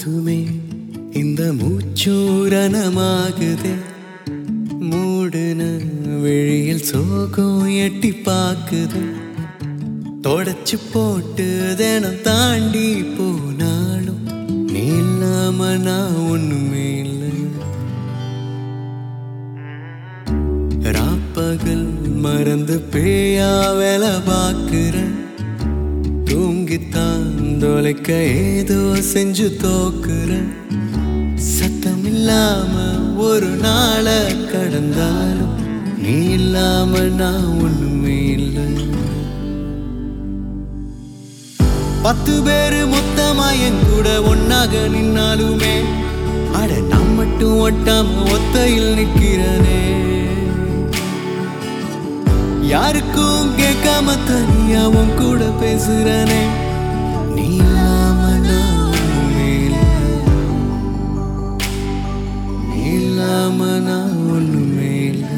போதுமே இந்த மூச்சூரணமாகுதே மூடுன விழியில் சோகம் எட்டி பாக்குது தொடச்சு போட்டு தினம் தாண்டி போனாலும் நீ இல்லாம நான் ஒண்ணுமே இல்லை ராப்பகல் மறந்து பேயா வேலை பாக்குறேன் தூங்கித்தான் தொலைக்க ஏதோ செஞ்சு தோக்குறேன் சத்தம் இல்லாம ஒரு நாள கடந்தாலும் நீ இல்லாம நான் ஒண்ணுமே இல்லை 10 பேரு மொத்தமா என் கூட ஒன்னாக நின்னாலுமே அட நான் மட்டும் ஒட்டாம ஒத்தையில் நிக்கிறனே யாருக்கும் கேட்காம தனியா உன் கூட பேசுறனே நீ இல்லாம நான் ஒண்ணுமே இல்லை நீ இல்லாம நான் ஒண்ணுமே இல்லை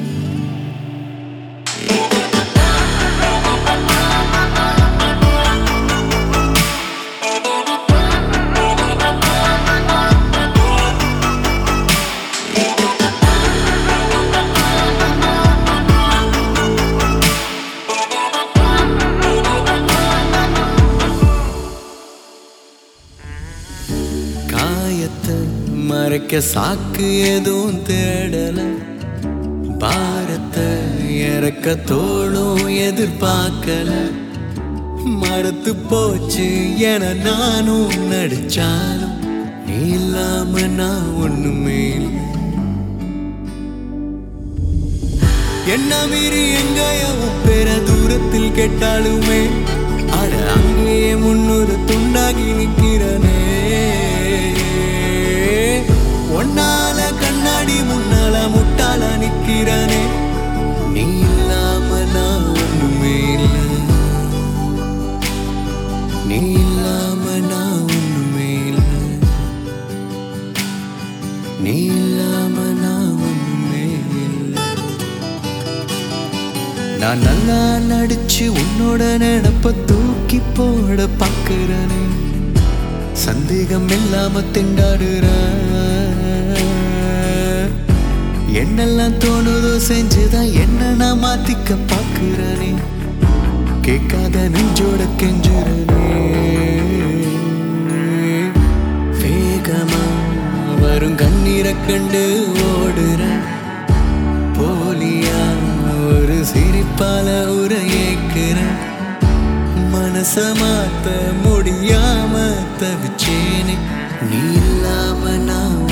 மறைக்க சாக்கு எதுவும் தேடல பாரத்தை இறக்க தோளும் எதிர்பார்க்கல மறத்து போச்சு என நானும் நடிச்சாலும் நீ இல்லாம நான் ஒண்ணுமே இல்லை என்ன மீறி எங்கேயோ பெற தூரத்தில் கேட்டாலுமே அட அங்கேயே முன்னூறு துண்டாகி நிற்கிறனே ஒன்னால கண்ணாடி முன்னால முட்டால நிக்கிறனே நீ இல்லாம நான் ஒண்ணுமே இல்லை நீ இல்லாம நான் ஒண்ணுமே இல்லை நீ இல்லாம நான் ஒண்ணுமே இல்லை நான் நல்லா நடிச்சு உன்னோட நினப்ப தூக்கி போட பாக்குறனே சந்தேகம் இல்லாம திண்டாடுற என்னெல்லாம் தோணுதோ செஞ்சுதான் என்ன நான் மாத்திக்க பாக்குறனே கேட்காத நெஞ்சோட கெஞ்சுறனே வேகமா வரும் கண்ணீரை கண்டு ஓடுற போலியா ஒரு சிரிப்பால உரையேக்குற மனச மாத்த முடியாம தவிச்சேனே நீ இல்லாம நான்